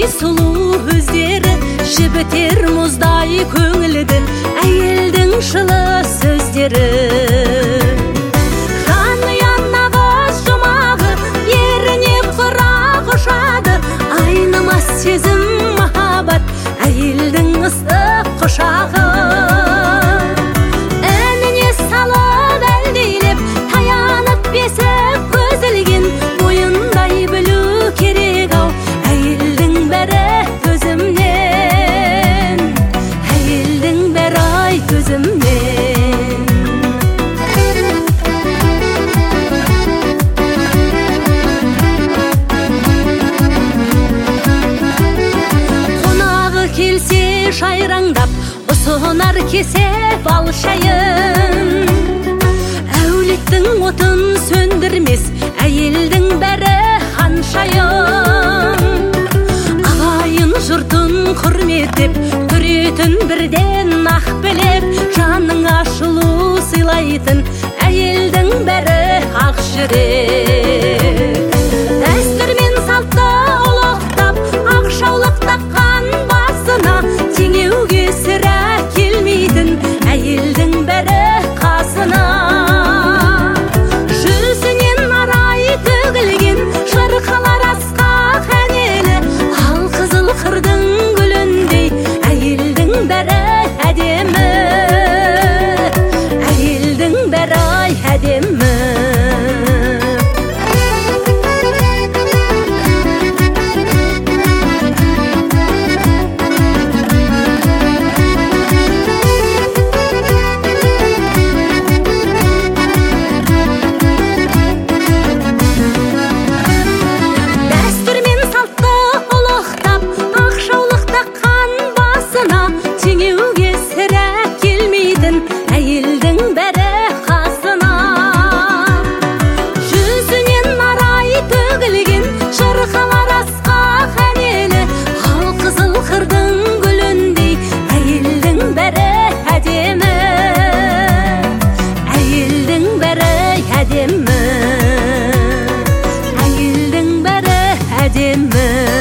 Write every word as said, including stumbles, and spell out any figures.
сұлу өздері жібітер мұздай көңілді әйелдің жылы сөздері. Жаныянна қыз жұмағы еріне құрақ ұшады, айнымас сезім махаббат әйелдің ыстық құшағы. Әніне салып әлдейлеп таянып бесік көзілген бойындай білу керек ау әйелдің бәрі төзімнен, әйелдің бәрі ай төзімнен. Қонағы келсе жайраңдап ұсынар кесеп ал шайын, әулеттің отын сөндірмес әйелдің бәрі ханшайым. Ағайын жұртын құрметтеп көретін бірден ақ білеп, жаның ашылу сыйлайтын әйелдің бәрі ақ жүрек. Дәстүр мен салтты ұлықтап ақшаулық таққан басына теңеуге сірә келмейтін әйелдің бәрі қасына. Жүзінен арай төгілген шырқалар асқақ әнелі, ал қызыл қырдың гүліндей әйелдің бәрі әдемі, әйелдің бәрі ай әдемі. Дәстүр мен салтты ұлықтап ақшаулық таққан басына теңеуге сірә келмейтін әйелдің бәрі қасына. Жүзінен арай төгілген шырқалар асқақ әнелі, ал қызыл қырдың гүліндей әйелдің бәрі әдемі, әйелдің бәрі әдемі, әйелдің бәрі әдемі.